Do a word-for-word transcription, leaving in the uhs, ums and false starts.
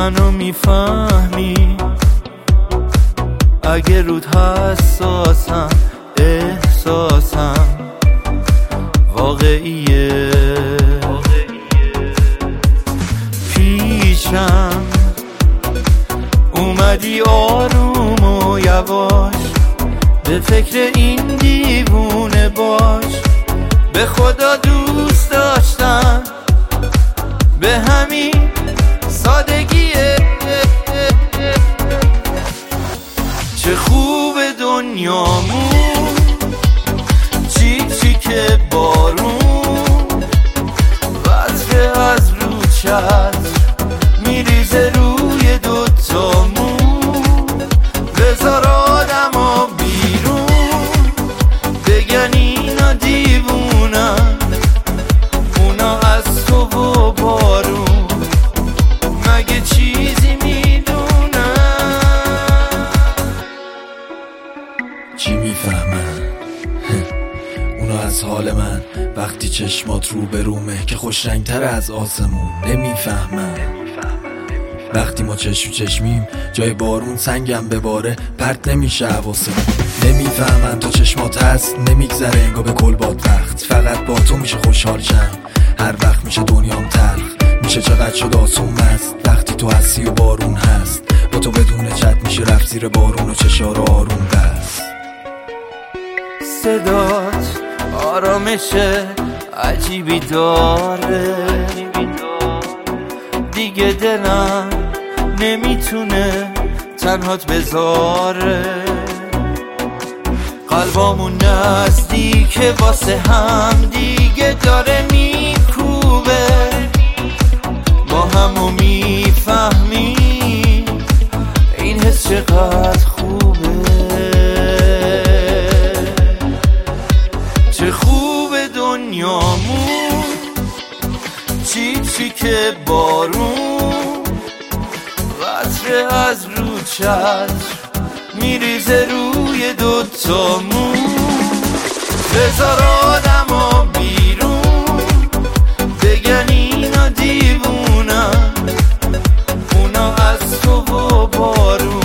منو میفهمی اگه رود حساسم، احساسم واقعیه. پیشم اومدی آروم و یواش، به فکر این دیوونه باش. به خدا دوست داشتم به همین سادگیه. چه خوب دنیامون، چی چی که بارون وزره از رو چتر میریزه روی دوتامون. بذار آدما بیرون بگن اینا دیوونن، اونا از تو و بارون مگه چیزی میدونن؟ چی میفهمن؟ اونا از حال من وقتی چشمات رو به رومه که خوش رنگتر از آسمون. نمیفهمن وقتی ما چشم چشمیم جای بارون سنگم بباره پرت نمیشه حواسمون. نمیفهمن تا چشمات هست نمیگذره انگار به کل باد وقت. فقط با تو میشه خوشحال شم، هر وقت میشه دنیام تلخ. میشه چقدر شد آسون مست وقتی تو هستی و بارون هست. با تو بدون چت میشه رفت زیر بارون و چشار آروم بست. صدات آرامش عجیبی داره، دیگه دلم نمیتونه تنهات بذاره. قلبامون نزدیکه واسه هم دیگه داره میکوبه. با همو میفهمیم این حس چقدر خوبه. چه خوب دنیامون، چی چی که بارون قطره از رو چتر میریزه روی دوتامون. بذار آدما بیرون بگن اینا دیوونن، اونا از تو و بارون